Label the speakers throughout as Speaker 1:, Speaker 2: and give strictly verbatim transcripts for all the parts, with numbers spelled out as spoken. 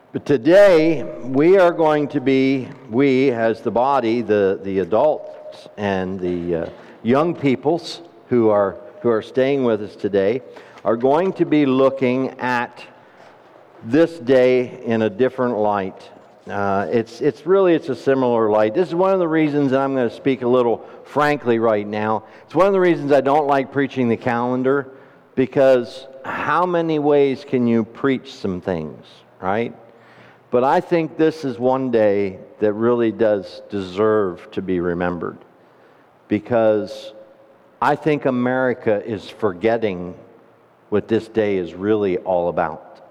Speaker 1: But today, we are going to be, we as the body, the, the adults and the uh, young peoples who are, who are staying with us today, are going to be looking at this day in a different light. Uh, it's, it's really, it's a similar light. This is one of the reasons, and I'm going to speak a little frankly right now, it's one of the reasons I don't like preaching the calendar, because how many ways can you preach some things, right? But I think this is one day that really does deserve to be remembered, because I think America is forgetting what this day is really all about.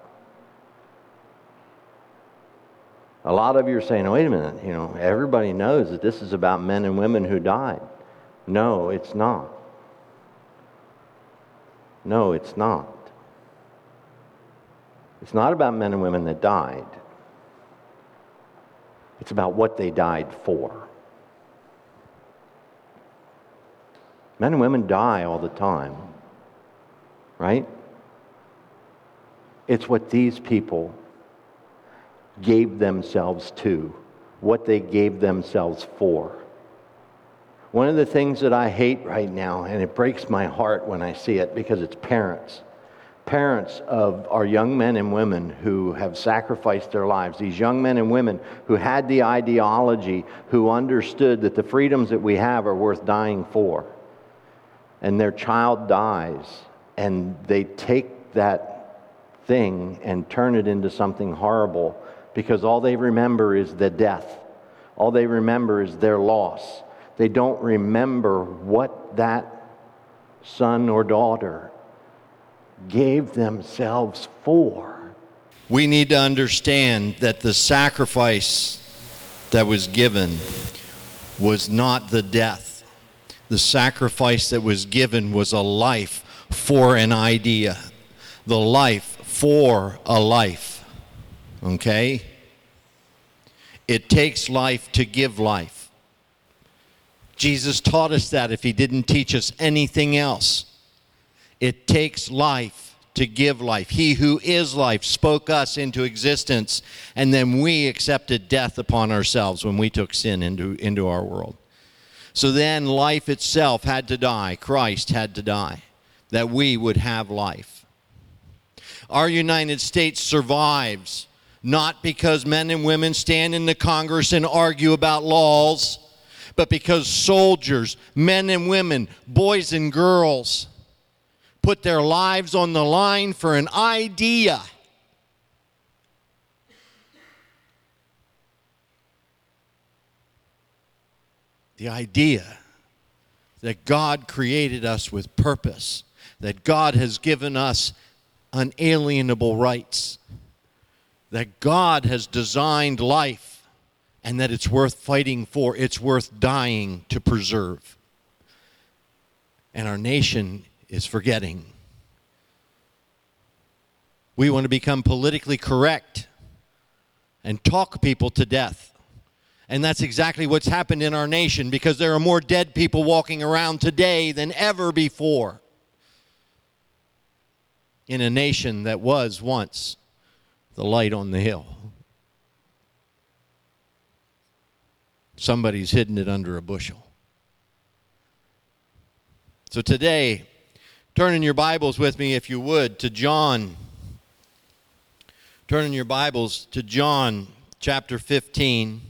Speaker 1: A lot of you are saying, wait a minute, you know, everybody knows that this is about men and women who died. No, it's not. No, it's not. It's not about men and women that died. It's about what they died for. Men and women die all the time, right? It's what these people gave themselves to, what they gave themselves for. One of the things that I hate right now, and it breaks my heart when I see it, because it's parents. Parents of our young men and women who have sacrificed their lives, these young men and women who had the ideology, who understood that the freedoms that we have are worth dying for. And their child dies, and they take that thing and turn it into something horrible, because all they remember is the death. All they remember is their loss. They don't remember what that son or daughter gave themselves for.
Speaker 2: We need to understand that the sacrifice that was given was not the death. The sacrifice that was given was a life for an idea. The life for a life. Okay? It takes life to give life. Jesus taught us that if he didn't teach us anything else. It takes life to give life. He who is life spoke us into existence, and then we accepted death upon ourselves when we took sin into, into our world. So then life itself had to die. Christ had to die, that we would have life. Our United States survives not because men and women stand in the Congress and argue about laws, but because soldiers, men and women, boys and girls, put their lives on the line for an idea. The idea that God created us with purpose, that God has given us unalienable rights, that God has designed life, and that it's worth fighting for, it's worth dying to preserve. And our nation is forgetting. We want to become politically correct and talk people to death. And that's exactly what's happened in our nation, because there are more dead people walking around today than ever before in a nation that was once the light on the hill. Somebody's hidden it under a bushel. So today, turn in your Bibles with me, if you would, to John. Turn in your Bibles to John chapter fifteen.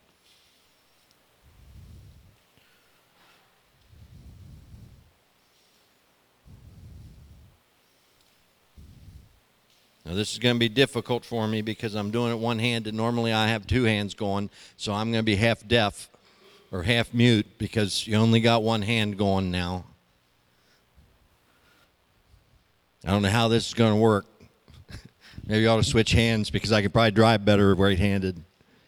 Speaker 2: Now this is going to be difficult for me because I'm doing it one-handed. Normally I have two hands going, so I'm going to be half deaf or half mute because you only got one hand going now. I don't know how this is going to work. Maybe you ought to switch hands because I could probably drive better right-handed.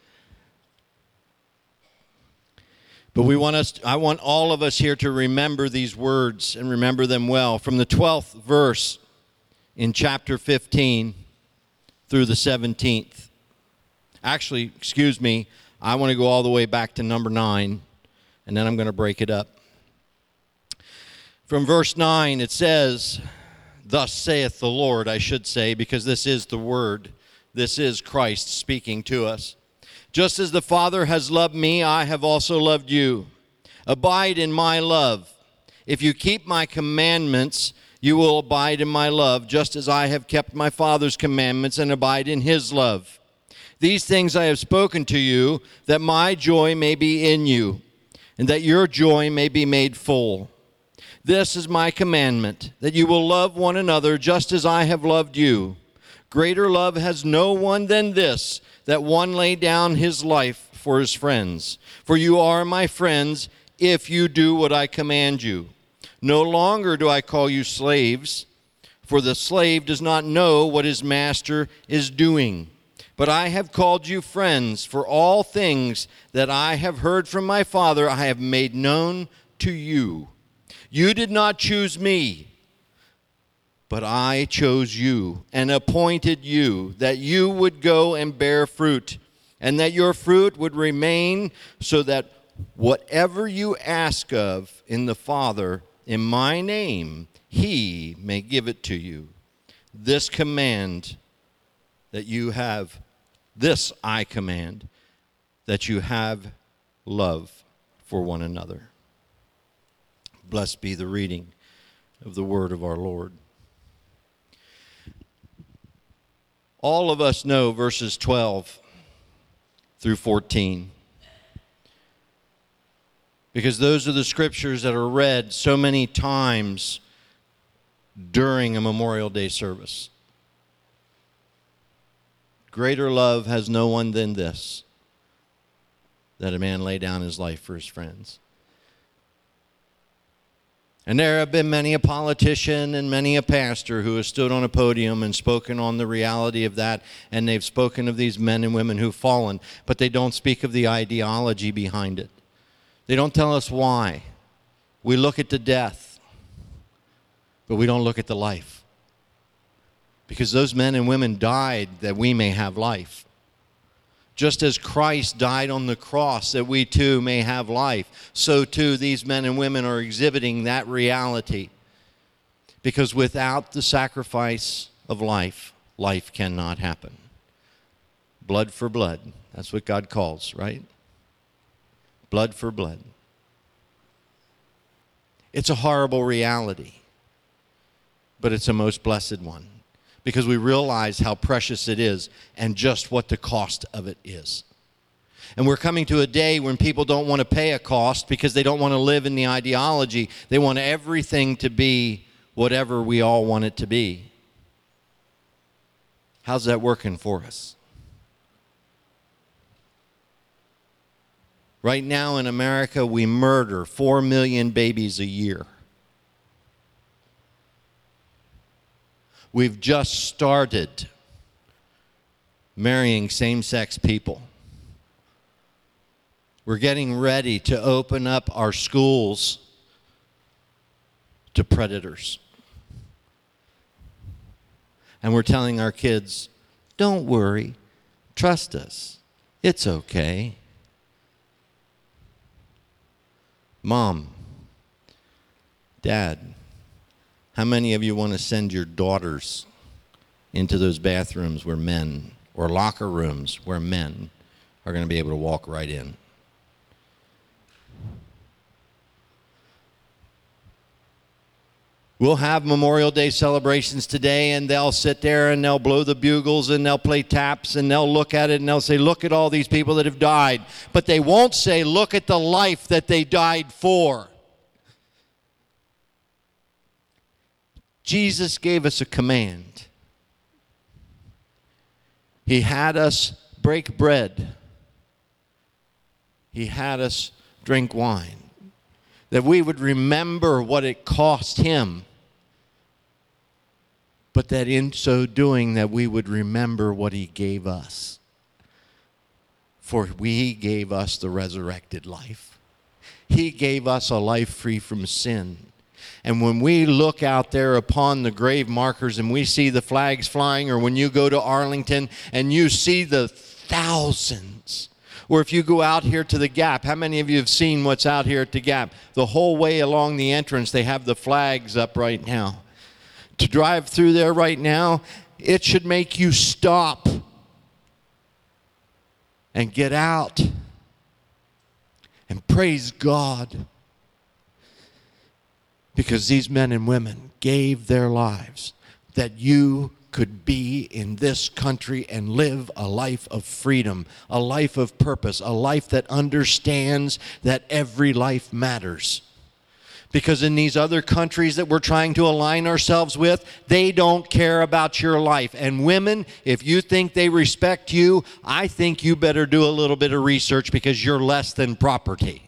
Speaker 2: But we want us, I want all of us here to remember these words and remember them well. From the twelfth verse in chapter fifteen through the seventeenth. Actually, excuse me, I want to go all the way back to number nine, and then I'm going to break it up. From verse nine, it says, "Thus saith the Lord," I should say, because this is the word This is Christ speaking to us. Just as the Father has loved me, I have also loved you. Abide in my love. If you keep my commandments, you will abide in my love, just as I have kept my Father's commandments and abide in his love. These things I have spoken to you, that my joy may be in you, and that your joy may be made full. This is my commandment, that you will love one another just as I have loved you. Greater love has no one than this, that one lay down his life for his friends. For you are my friends if you do what I command you. No longer do I call you slaves, for the slave does not know what his master is doing. But I have called you friends, for all things that I have heard from my Father I have made known to you. You did not choose me, but I chose you and appointed you, that you would go and bear fruit, and that your fruit would remain, so that whatever you ask of in the Father in my name, he may give it to you. This command that you have, this I command, that you have love for one another. Blessed be the reading of the word of our Lord. All of us know verses twelve through fourteen, because those are the scriptures that are read so many times during a Memorial Day service. Greater love has no one than this, that a man lay down his life for his friends. And there have been many a politician and many a pastor who has stood on a podium and spoken on the reality of that, and they've spoken of these men and women who've fallen, but they don't speak of the ideology behind it. They don't tell us why. We look at the death, but we don't look at the life. Because those men and women died that we may have life. Just as Christ died on the cross that we too may have life, so too these men and women are exhibiting that reality. Because without the sacrifice of life, life cannot happen. Blood for blood. That's what God calls, right? Blood for blood. It's a horrible reality, but it's a most blessed one, because we realize how precious it is and just what the cost of it is. And we're coming to a day when people don't want to pay a cost because they don't want to live in the ideology. They want everything to be whatever we all want it to be. How's that working for us? Right now in America, we murder four million babies a year. We've just started marrying same-sex people. We're getting ready to open up our schools to predators. And we're telling our kids, don't worry, trust us, it's okay. Mom, Dad, how many of you want to send your daughters into those bathrooms where men, or locker rooms where men are going to be able to walk right in? We'll have Memorial Day celebrations today, and they'll sit there and they'll blow the bugles and they'll play taps and they'll look at it and they'll say, look at all these people that have died. But they won't say, look at the life that they died for. Jesus gave us a command. He had us break bread. He had us drink wine. That we would remember what it cost him, but that in so doing that we would remember what he gave us. For he gave us the resurrected life. He gave us a life free from sin. And when we look out there upon the grave markers and we see the flags flying, or when you go to Arlington and you see the thousands, or if you go out here to the Gap, how many of you have seen what's out here at the Gap? The whole way along the entrance, they have the flags up right now. To drive through there right now, it should make you stop and get out and praise God, because these men and women gave their lives that you could be in this country and live a life of freedom, a life of purpose, a life that understands that every life matters. Because in these other countries that we're trying to align ourselves with, they don't care about your life. And women, if you think they respect you, I think you better do a little bit of research, because you're less than property.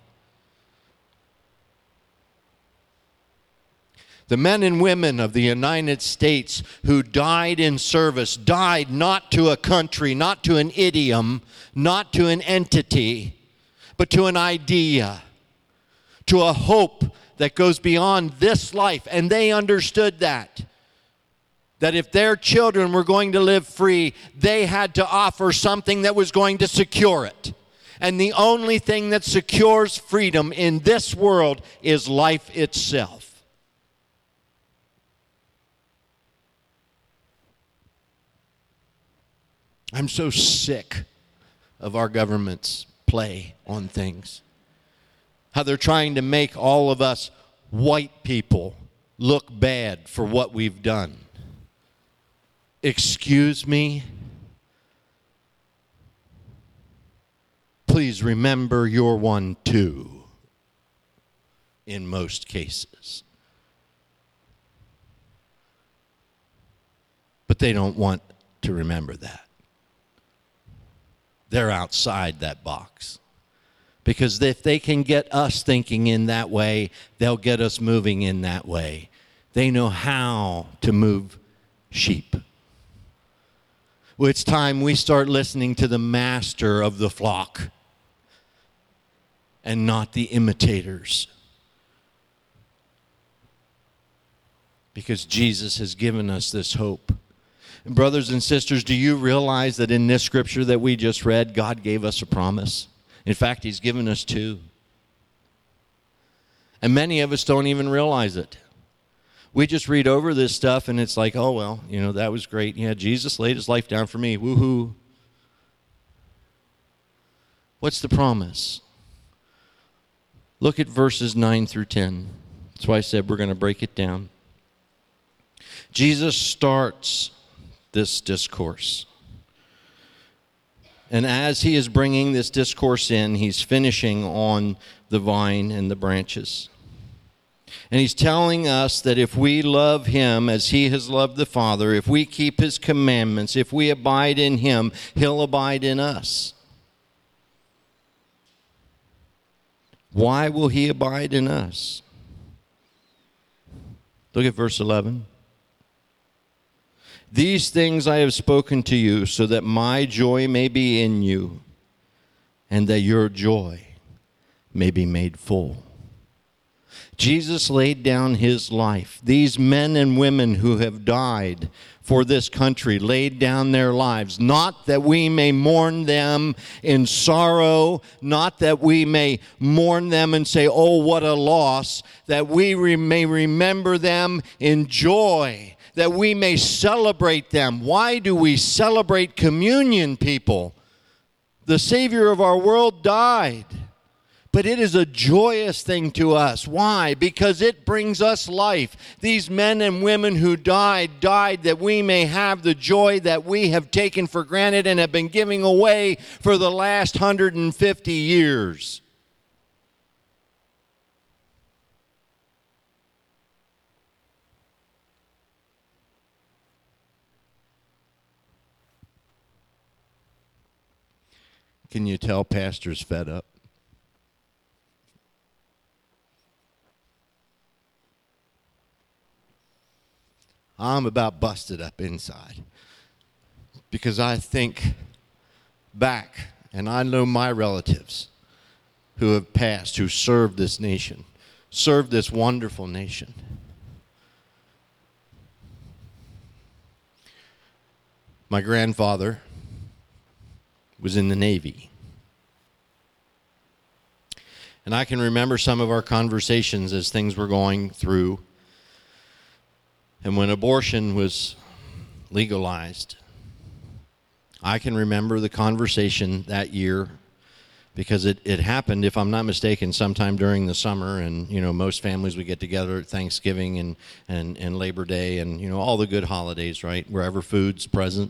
Speaker 2: The men and women of the United States who died in service died not to a country, not to an idiom, not to an entity, but to an idea, to a hope that goes beyond this life. And they understood that. That if their children were going to live free, they had to offer something that was going to secure it. And the only thing that secures freedom in this world is life itself. I'm so sick of our government's play on things. How they're trying to make all of us white people look bad for what we've done. Excuse me? Please remember you're one too, in most cases. But they don't want to remember that. They're outside that box. Because if they can get us thinking in that way, they'll get us moving in that way. They know how to move sheep. Well, it's time we start listening to the master of the flock and not the imitators. Because Jesus has given us this hope. And brothers and sisters, do you realize that in this scripture that we just read, God gave us a promise? In fact, He's given us two. And many of us don't even realize it. We just read over this stuff and it's like, oh, well, you know, that was great. Yeah, Jesus laid His life down for me. Woohoo. What's the promise? Look at verses nine through ten. That's why I said we're going to break it down. Jesus starts this discourse. And as He is bringing this discourse in, He's finishing on the vine and the branches. And He's telling us that if we love Him as He has loved the Father, if we keep His commandments, if we abide in Him, He'll abide in us. Why will He abide in us? Look at verse eleven. These things I have spoken to you, so that my joy may be in you, and that your joy may be made full. Jesus laid down His life. These men and women who have died for this country laid down their lives, not that we may mourn them in sorrow, not that we may mourn them and say, oh, what a loss, that we re- may remember them in joy, that we may celebrate them. Why do we celebrate communion, people? The Savior of our world died. But it is a joyous thing to us. Why? Because it brings us life. These men and women who died, died that we may have the joy that we have taken for granted and have been giving away for the last one hundred fifty years. Can you tell Pastor's fed up? I'm about busted up inside because I think back, and I know my relatives who have passed, who served this nation, served this wonderful nation. My grandfather was in the Navy. And I can remember some of our conversations as things were going through. And when abortion was legalized, I can remember the conversation that year because it, it happened, if I'm not mistaken, sometime during the summer. And, you know, most families would get together at Thanksgiving and, and, and Labor Day and, you know, all the good holidays, right, wherever food's present.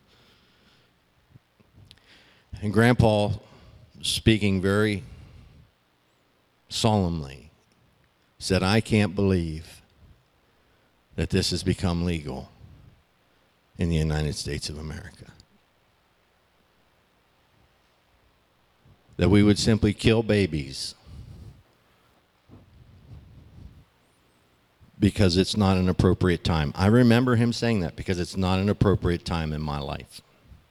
Speaker 2: And Grandpa, speaking very solemnly, said, I can't believe that this has become legal in the United States of America. That we would simply kill babies because it's not an appropriate time. I remember him saying that because it's not an appropriate time in my life.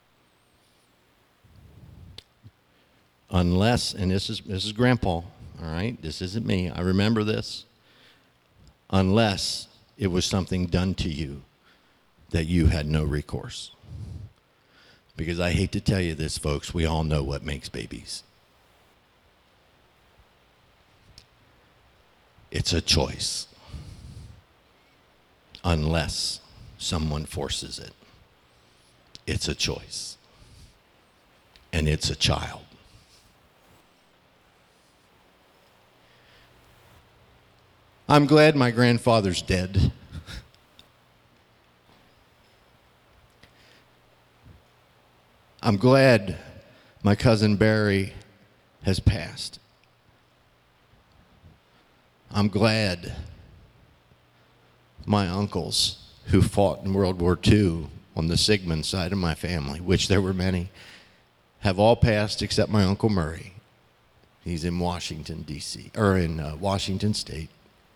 Speaker 2: Unless, and this is this is Grandpa, all right? This isn't me. I remember this. Unless it was something done to you that you had no recourse. Because I hate to tell you this, folks, we all know what makes babies. It's a choice. Unless someone forces it. It's a choice. And it's a child. I'm glad my grandfather's dead. I'm glad my cousin Barry has passed. I'm glad my uncles who fought in World War Two on the Sigmund side of my family, which there were many, have all passed except my Uncle Murray. He's in Washington, D C, or in uh, Washington State.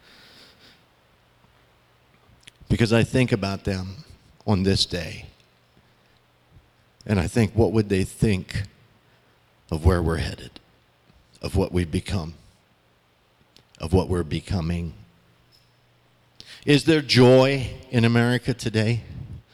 Speaker 2: Because I think about them on this day, and I think, what would they think of where we're headed, of what we've become, of what we're becoming? Is there joy in America today?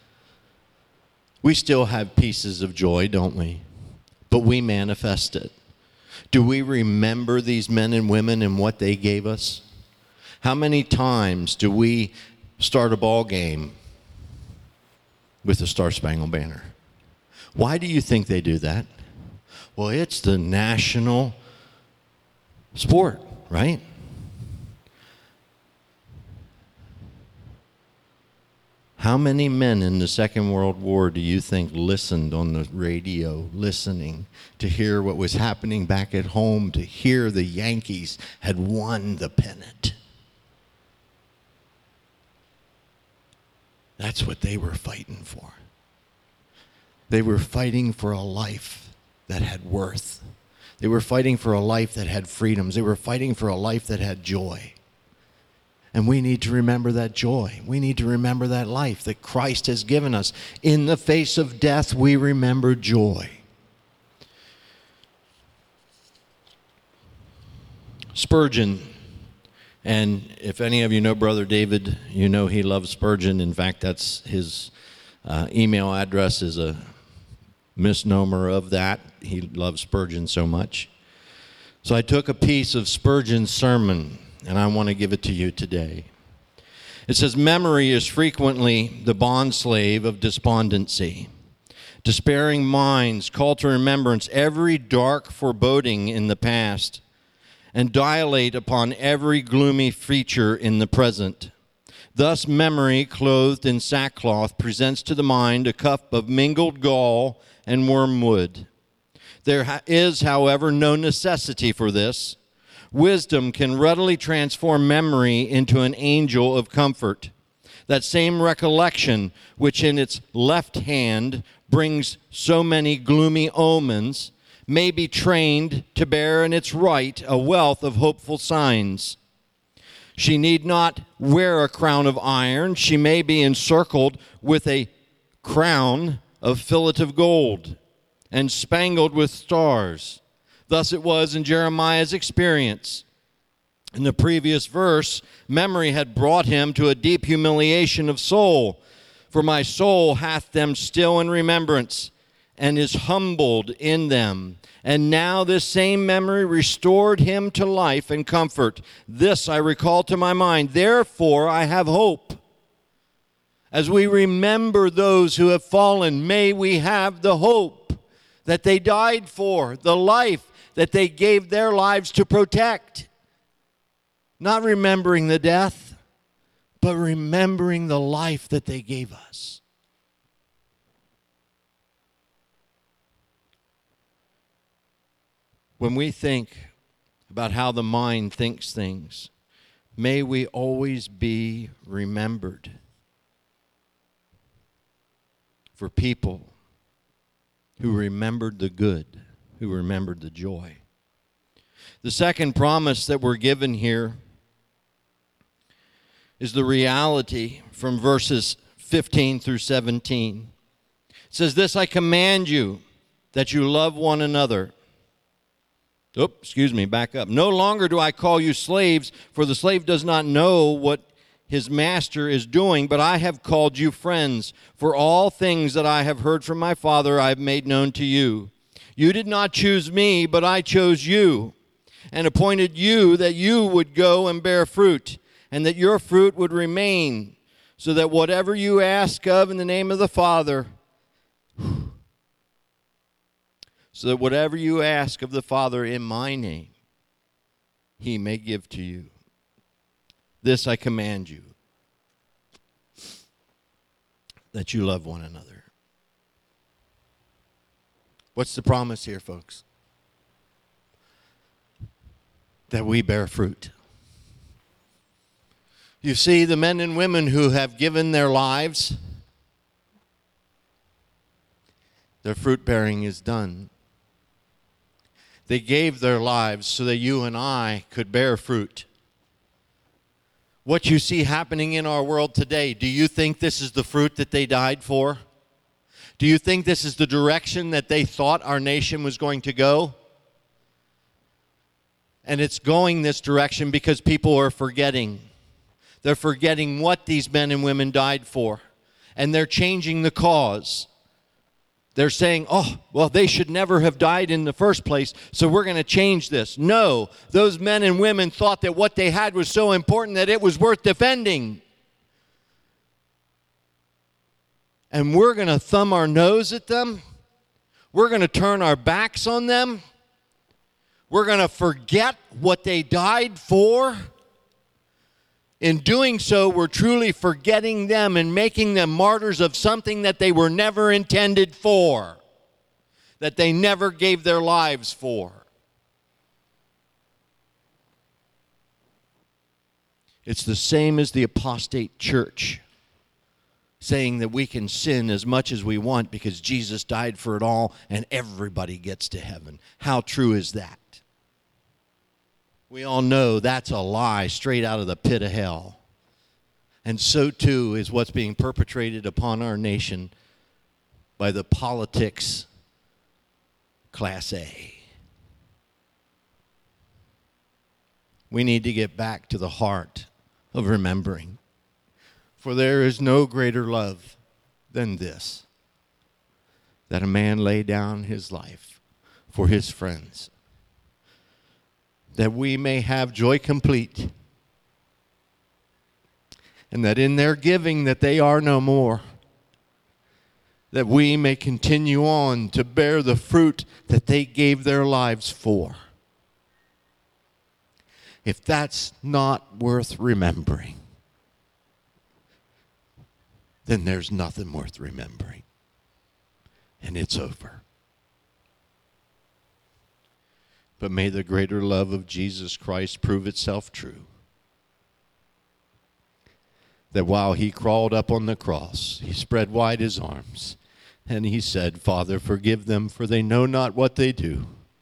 Speaker 2: We still have pieces of joy, don't we? But we manifest it. Do we remember these men and women and what they gave us? How many times do we start a ball game with the Star Spangled Banner? Why do you think they do that? Well, it's the national sport, right? How many men in the Second World War do you think listened on the radio, listening to hear what was happening back at home, to hear the Yankees had won the pennant? That's what they were fighting for. They were fighting for a life that had worth. They were fighting for a life that had freedoms. They were fighting for a life that had joy. And we need to remember that joy. We need to remember that life that Christ has given us. In the face of death, we remember joy. Spurgeon, and if any of you know Brother David, you know he loves Spurgeon. In fact, that's his uh, email address is a misnomer of that. He loves Spurgeon so much. So I took a piece of Spurgeon's sermon, and I want to give it to you today. It says, memory is frequently the bondslave of despondency. Despairing minds call to remembrance every dark foreboding in the past and dilate upon every gloomy feature in the present. Thus memory, clothed in sackcloth, presents to the mind a cup of mingled gall and wormwood. There is, however, no necessity for this. Wisdom can readily transform memory into an angel of comfort. That same recollection, which in its left hand brings so many gloomy omens, may be trained to bear in its right a wealth of hopeful signs. She need not wear a crown of iron. She may be encircled with a crown of fillet of gold and spangled with stars. Thus it was in Jeremiah's experience. In the previous verse, memory had brought him to a deep humiliation of soul. For my soul hath them still in remembrance, and is humbled in them. And now this same memory restored him to life and comfort. This I recall to my mind. Therefore I have hope. As we remember those who have fallen, may we have the hope that they died for, the life that they gave their lives to protect. Not remembering the death, but remembering the life that they gave us. When we think about how the mind thinks things, may we always be remembered for people who remembered the good, who remembered the joy. The second promise that we're given here is the reality from verses fifteen through seventeen. It says, "This I command you, that you love one another." Oops, excuse me, back up. "No longer do I call you slaves, for the slave does not know what his master is doing, but I have called you friends. For all things that I have heard from my Father I have made known to you. You did not choose me, but I chose you, and appointed you that you would go and bear fruit, and that your fruit would remain, so that whatever you ask of in the name of the Father, so that whatever you ask of the Father in my name, he may give to you. This I command you, that you love one another." What's the promise here, folks? That we bear fruit. You see, the men and women who have given their lives, their fruit bearing is done. They gave their lives so that you and I could bear fruit. What you see happening in our world today, do you think this is the fruit that they died for? Do you think this is the direction that they thought our nation was going to go? And it's going this direction because people are forgetting. They're forgetting what these men and women died for. And they're changing the cause. They're saying, oh, well, they should never have died in the first place, so we're going to change this. No, those men and women thought that what they had was so important that it was worth defending. And we're going to thumb our nose at them. We're going to turn our backs on them. We're going to forget what they died for. In doing so, we're truly forgetting them and making them martyrs of something that they were never intended for, that they never gave their lives for. It's the same as the apostate church, saying that we can sin as much as we want because Jesus died for it all and everybody gets to heaven. How true is that? We all know that's a lie straight out of the pit of hell. And so too is what's being perpetrated upon our nation by the politics class A. We need to get back to the heart of remembering. For there is no greater love than this, that a man lay down his life for his friends, that we may have joy complete, and that in their giving that they are no more, that we may continue on to bear the fruit that they gave their lives for. If that's not worth remembering, then there's nothing worth remembering, and it's over. But may the greater love of Jesus Christ prove itself true. That while he crawled up on the cross, he spread wide his arms, and he said, "Father, forgive them, for they know not what they do."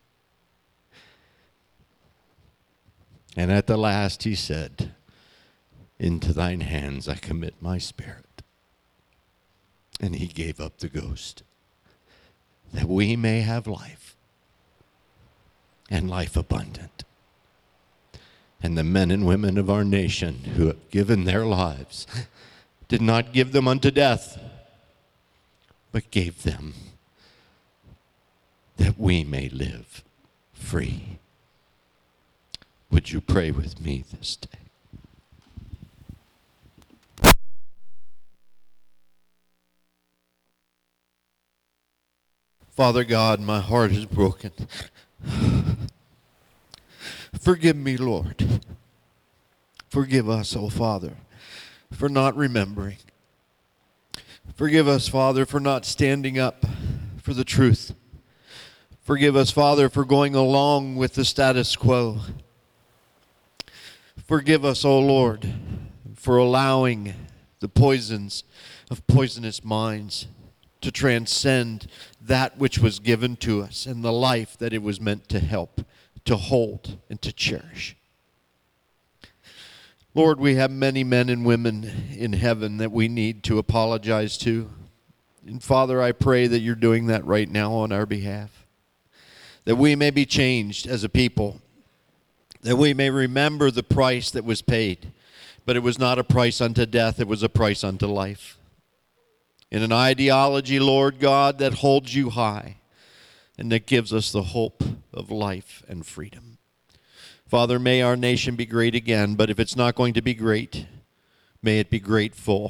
Speaker 2: And at the last he said, "Into thine hands I commit my spirit." And he gave up the ghost, that we may have life, and life abundant. And the men and women of our nation who have given their lives did not give them unto death, but gave them that we may live free. Would you pray with me this day? Father God, my heart is broken. Forgive me, Lord. Forgive us, O Father, for not remembering. Forgive us, Father, for not standing up for the truth. Forgive us, Father, for going along with the status quo. Forgive us, O Lord, for allowing the poisons of poisonous minds to transcend that which was given to us and the life that it was meant to help, to hold, and to cherish. Lord, we have many men and women in heaven that we need to apologize to. And Father, I pray that you're doing that right now on our behalf, that we may be changed as a people, that we may remember the price that was paid, but it was not a price unto death, it was a price unto life. In an ideology, Lord God, that holds you high and that gives us the hope of life and freedom. Father, may our nation be great again, but if it's not going to be great, may it be grateful.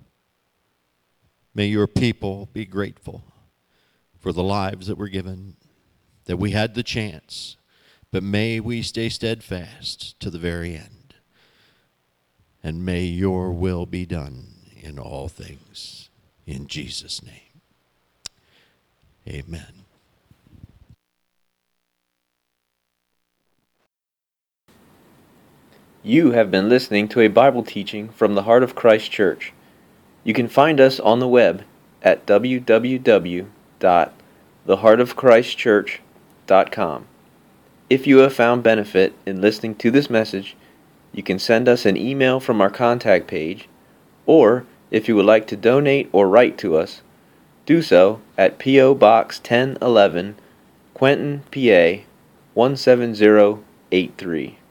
Speaker 2: May your people be grateful for the lives that were given, that we had the chance, but may we stay steadfast to the very end. And may your will be done in all things. In Jesus' name, amen.
Speaker 3: You have been listening to a Bible teaching from the Heart of Christ Church. You can find us on the web at w w w dot the heart of christ church dot com. If you have found benefit in listening to this message, you can send us an email from our contact page, or if you would like to donate or write to us, do so at P O Box ten eleven, Quentin, P A one seven zero eight three.